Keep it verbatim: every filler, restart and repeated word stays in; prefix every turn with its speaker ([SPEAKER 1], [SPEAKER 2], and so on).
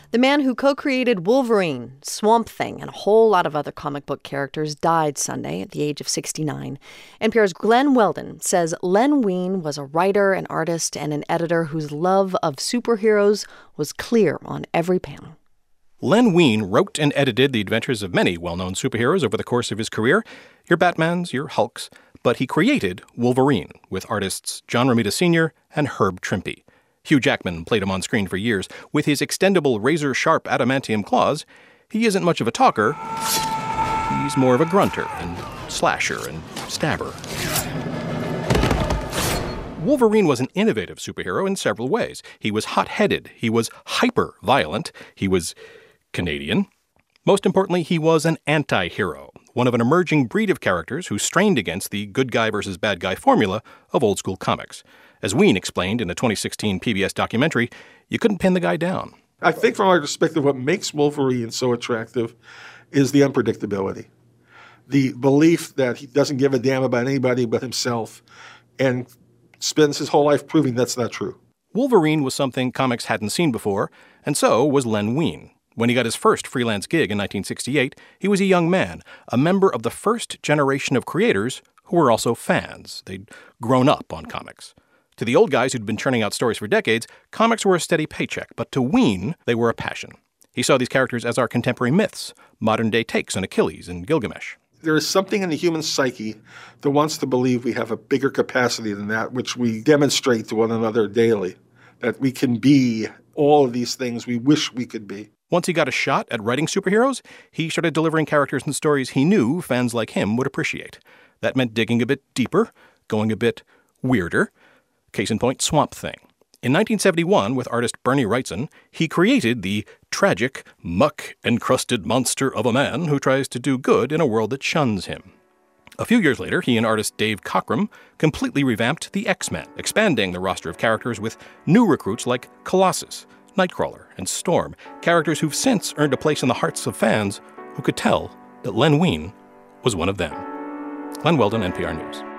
[SPEAKER 1] The man who co-created Wolverine, Swamp Thing, and a whole lot of other comic book characters died Sunday at the age of sixty-nine. N P R's Glenn Weldon says Len Wein was a writer, an artist, and an editor whose love of superheroes was clear on every panel.
[SPEAKER 2] Len Wein wrote and edited the adventures of many well-known superheroes over the course of his career, your Batmans, your Hulks, but he created Wolverine with artists John Romita Senior and Herb Trimpe. Hugh Jackman played him on screen for years. With his extendable razor-sharp adamantium claws, he isn't much of a talker. He's more of a grunter and slasher and stabber. Wolverine was an innovative superhero in several ways. He was hot-headed. He was hyper-violent. He was Canadian. Most importantly, he was an anti-hero, one of an emerging breed of characters who strained against the good guy versus bad guy formula of old-school comics. As Wein explained in a twenty sixteen P B S documentary, you couldn't pin the guy down.
[SPEAKER 3] I think from our perspective, what makes Wolverine so attractive is the unpredictability. The belief that he doesn't give a damn about anybody but himself and spends his whole life proving that's not true.
[SPEAKER 2] Wolverine was something comics hadn't seen before, and so was Len Wein. When he got his first freelance gig in nineteen sixty-eight, he was a young man, a member of the first generation of creators who were also fans. They'd grown up on comics. To the old guys who'd been churning out stories for decades, comics were a steady paycheck, but to Wein, they were a passion. He saw these characters as our contemporary myths, modern-day takes on Achilles and Gilgamesh.
[SPEAKER 3] There is something in the human psyche that wants to believe we have a bigger capacity than that, which we demonstrate to one another daily, that we can be all of these things we wish we could be.
[SPEAKER 2] Once he got a shot at writing superheroes, he started delivering characters and stories he knew fans like him would appreciate. That meant digging a bit deeper, going a bit weirder. Case in point, Swamp Thing. In nineteen seventy-one, with artist Bernie Wrightson, he created the tragic, muck-encrusted monster of a man who tries to do good in a world that shuns him. A few years later, he and artist Dave Cockrum completely revamped the X-Men, expanding the roster of characters with new recruits like Colossus, Nightcrawler, and Storm, characters who've since earned a place in the hearts of fans who could tell that Len Wein was one of them. Glenn Weldon, N P R News.